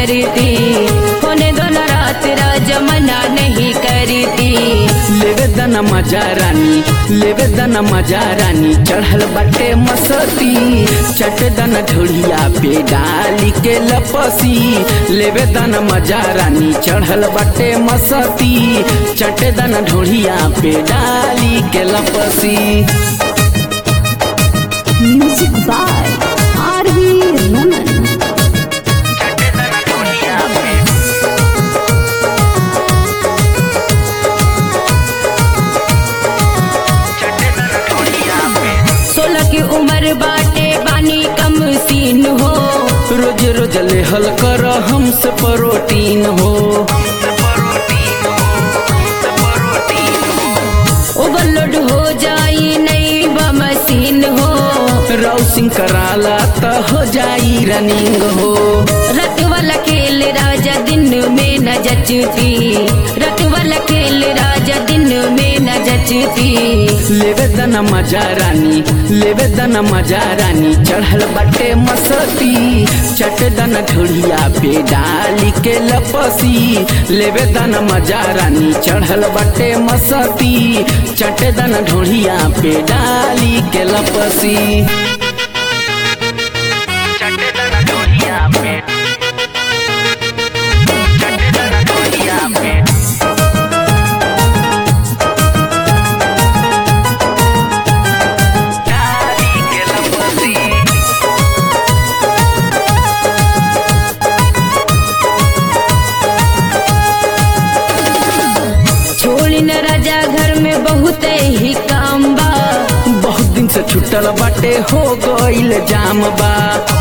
करती, होने दो ना रात राजा मना नहीं करती। लेवे दना मजा रानी, लेवे दना मजा रानी, चढ़ल बाटे मसती, चट दना ढोलिया पे डाली के लपसी। लेवे दना मजा रानी, चढ़ल बाटे मसती, चट दना ढोलिया पे डाली के लपसी। Music by RV Raman. की उम्र बाटे बानी कम सीन हो, रोज रोज लेहल कर हमसे प्रोटीन हो। ओवरलोड हो जाई नहीं बा मशीन हो, राउसिंग कराला तो हो जाई रनिंग हो। रात वाला खेल राजा दिन में न जचती, रात वाला खेल राजा दिन में न जचती। लेवे दना मजा रानी, लेवे दना मजा रानी, चढ़ल बाटे मसती, चट दना ढोलिया पे डाली के लपसी। लेवे दना मजा रानी, चढ़ल बाटे मसती, चट दना ढोलिया पे डाली के लपसी। राजा घर में बहुत ही काम बा, बहुत दिन से छुट्टल बाटे हो गईल जाम बा।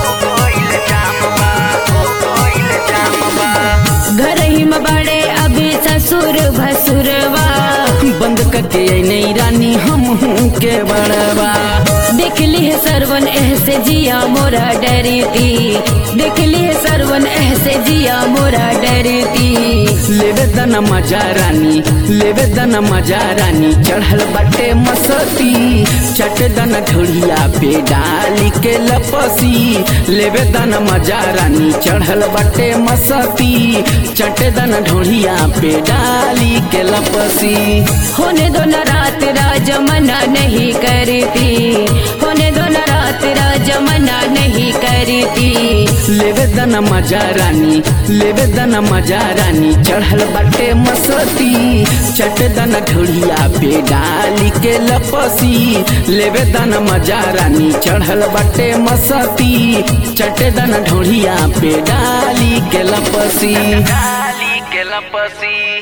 घर ही में बड़े अभी ससुर भसुरवा, बंद करके नहीं रानी हम के बड़वा। देख ली है सरवन ऐसे जिया मोरा डरती, देख ली है सरवन ऐसे जिया मोरा डरती। लेवे दना मजा रानी, लेवे दना मजा रानी, चढ़ल बाटे मसती, चट दना ढोलिया पे डाली के लपसी। लेवे दना मजा रानी, चढ़ल बाटे मसती, चट दना ढोलिया पे डाली के लपसी। होने दो ना रात राजा मना नहीं करती, होने दो ना रात राजा मना नहीं करती। लेवे दना मजा रानी, लेवे दना मजा रानी, चढ़ल बाटे मसती, चट दना ढोलिया पे डाली के लपसी। लेवे दना मजा रानी, चढ़ल बाटे मसती, चट दना ढोलिया पे डाली के लपसी। डाली के लपसी।